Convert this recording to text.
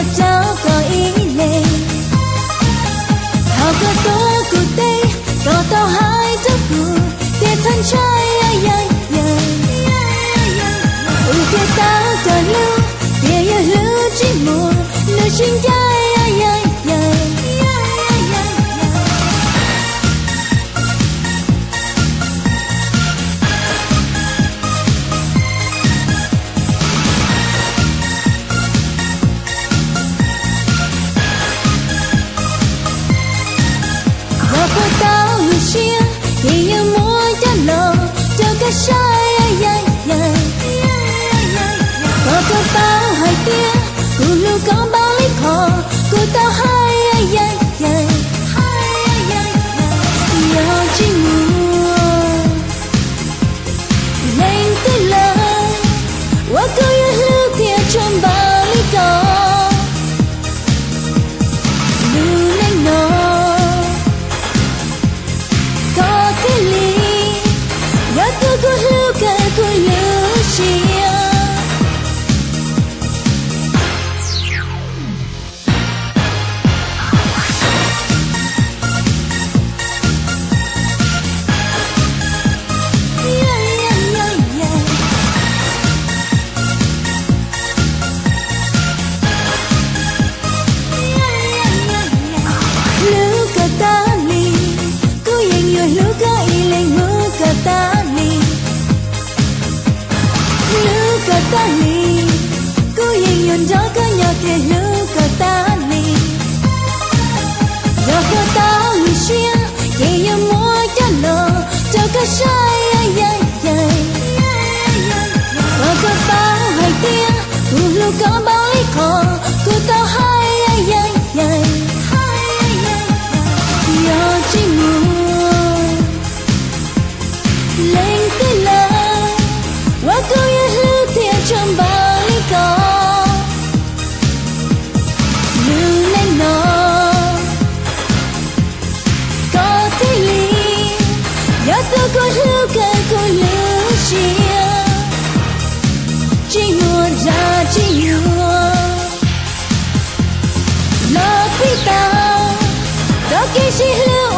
một cháu có ý lệ thao cơ tố cụ tê có tao hai giấc cụ tia thân trai ai ai tia tao có lưu tia yêu lưu chỉ mùa lưu chính ai ai ai cô tao người chia thì như muốn cho lò cho cái sai ai ai ai có cô tao hai tia cô lưu có bao lý khó cô tao hai ai ai ai giờ chỉ mùa lên tới lời qua cô yêu lưu tia trong bao lý có lưu lên nó cô lưu cả cô lưu chia lưu cả ta li cô yên yêu lưu cả y lên lưu cả ta ta li cô yên yon cho cả nhà kia lưu cả ta li giờ cô tao người chia kia yêu mua cho lò cho cả sai ai ai ai cô tao hai tia cô lưu có bao lý khó cô tao hai ai ai ai giờ chỉ mùa lên tới lời qua cô yêu trong bao lý có lưu lên nó có thế lý giờ tôi có lưu cả cô lưu chia chỉ mùa ra chỉ mùa lo khi tao đó khi chỉ lưu